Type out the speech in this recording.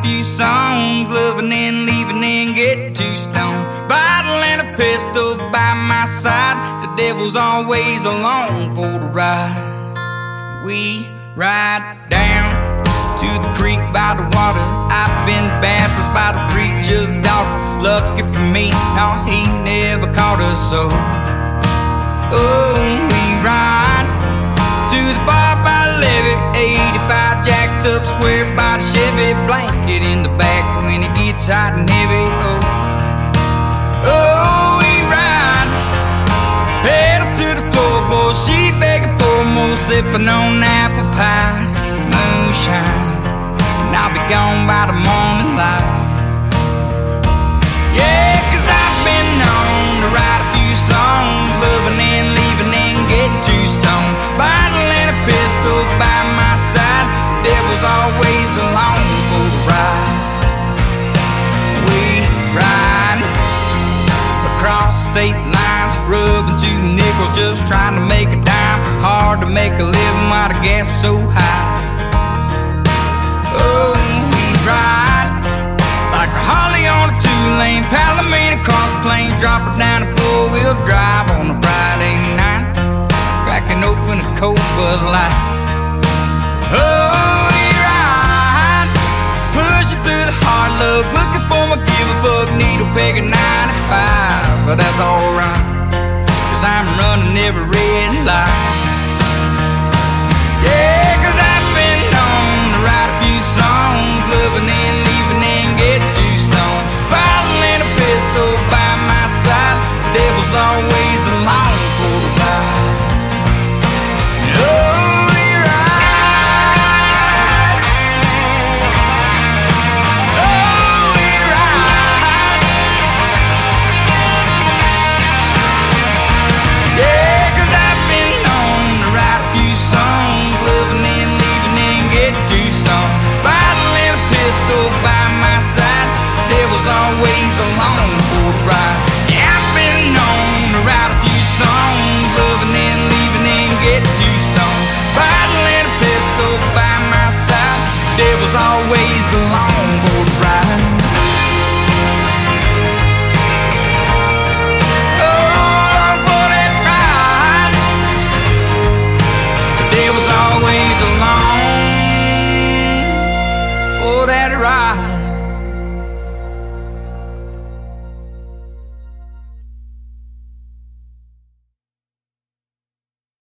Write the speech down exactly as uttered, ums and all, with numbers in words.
few songs, loving and leaving and get too stoned. Bottle and a pistol by my side, the devil's always along for the ride. We ride down to the creek by the water. I've been baptized by the preacher's daughter. Lucky for me, no, he never caught us so. Oh, we ride to the bar by the levee, eighty-five jacked up square by the Chevy, blanket in the back when it gets hot and heavy. Oh, oh, we ride, pedal to the floorboard, she begging for more, sipping on apple pie, moonshine, and I'll be gone by the morning light. Yeah, 'cause I've been known to write a few songs, loving and leaving and getting too stoned. Bottle and a pistol by my side, the devil's always along for the ride. We ride across state lines, rubbing two nickels, just trying to make a dime. Hard to make a living while the gas is so high. Oh, we ride like a Harley on a two-lane, Palomino across the plain, drop it down a four-wheel drive on a Friday night, cracking open a cold Bud Light. Oh, we ride, pushing through the hard luck, looking for my give-a-fuck needle peg at ninety-five, but that's alright, 'cause I'm running every red light. Yeah, 'cause I've been known to write a few songs, loving and leaving and getting too stoned. Bottle and a pistol by my side, the devil's always along for the ride. Oh, we ride. Oh, we ride. Yeah, 'cause I've been known to write a few songs, loving and leaving and getting too stoned. Bottle and a pistol by my side, the devil's always along for the ride. Yeah, I've been known to write a few songs, loving and leaving and getting too stoned. Bottle and a pistol by my side, the devil's always along for the ride. Oh, for that ride, the devil's always along for that ride.